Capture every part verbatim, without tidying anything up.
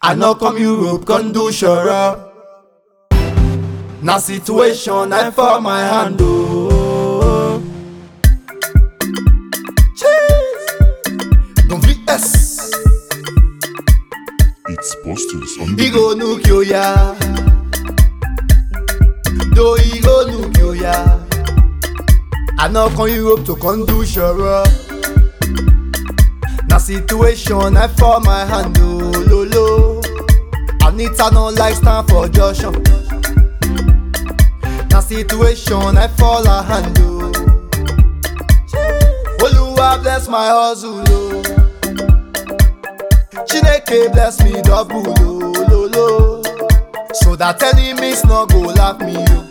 I no come Europe, come do shara. Na situation I for my hand, oh. Cheese. Don't V S. It's Posters on the He go nuke yo ya. Do he go nuke yo ya. I no come Europe to come do shara. Na situation I for my hand, oh, lolo. Anita no like stand for Joshua. Na situation I fall her hand, oh. Oluwa bless my hustle, oh. Chineke bless me double, oh, lolo. So that enemies no go laugh me, oh.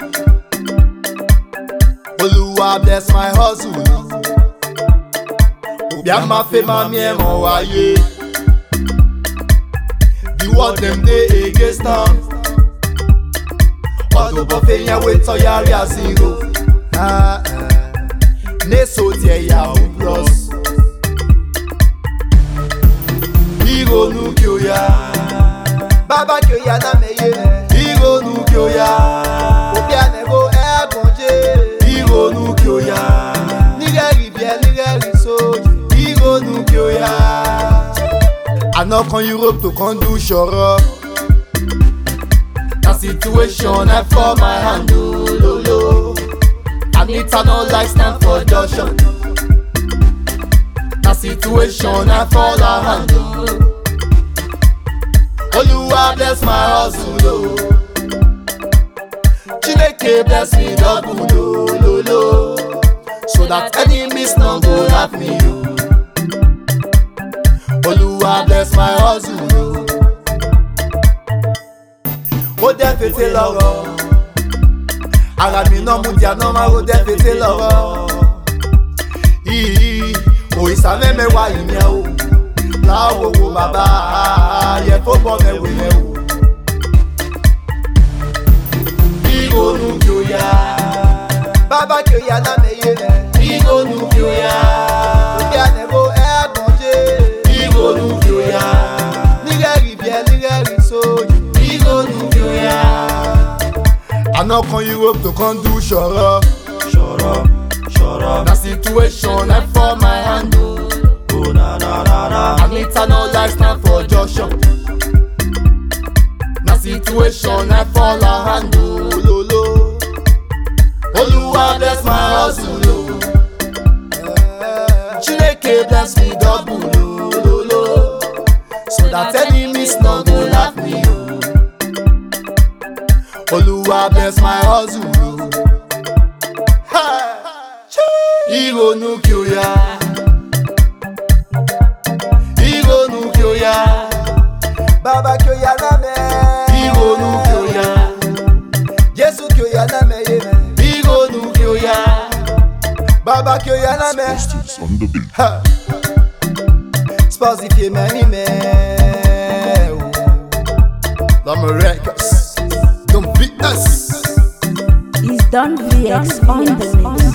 Oluwa bless my hustle, oh. Obiama fe mami e mo waye. The world them dey against them. Odo bo fe yan we to yari a zero. Ah ah. Ne so tie ya o plus. Igo nu kyo ya. Baba kyo ya na meye. Igo nu kyo ya. Obia ne go e bonje. Igo nu kyo ya. Nigeri bien nigeri soje. Igo nu kyo ya. I no come Europe to come do shara. Na situation I for my hand, oh, lolo. Anita no like stand for Joshua. Na situation I for her hand, oh. Oluwa bless my hustle, oh. Chineke bless me double, oh, lolo. So that enemies no go laugh me, oh. Oluwa bless my hustle, oh. Ó dẹ́ fètè lọ́rọ̀. Ara mi náà mú di àná máa ó dẹ́ fètè lọ́rọ̀. Ìyí òrìṣà mẹ́mẹ́wàá ìyẹn o. Láwo wo bàbá yẹ fó bọ́ mẹ́wò yẹn o. Ìgònú kí o yá. Bàbá kí o yá náà mẹ́yẹ rẹ̀. Ìgònú kí o yá. Òbí ànẹ́bó ẹ̀ẹ́dùn jẹ́. Ìgònú kí o yá. Nígẹ̀rì bíẹ́ nígẹ̀rì sójú. I no come Europe to come do shara. Shara, shara. Na situation I for my hand, oh. Oh na na na na. Anita no like stand for Joshua. Na situation I fall her hand, oh, lolo. Oluwa bless my hustle, oh. Chineke bless me double, oh, lolo. So that enemies no go laugh me, oh. Oluwa bless my hustle, oh. Igo nu kyo ya. Igo nu kyo ya. Baba kyo ya na me. Igo nu kyo ya. Jesu kyo ya na me ye. Igo nu kyo ya. Baba kyo ya na me. Posters on the beat. Ha. Spazzy fie many me. Lama Records. Don't beat us. It's Don V X on the mix.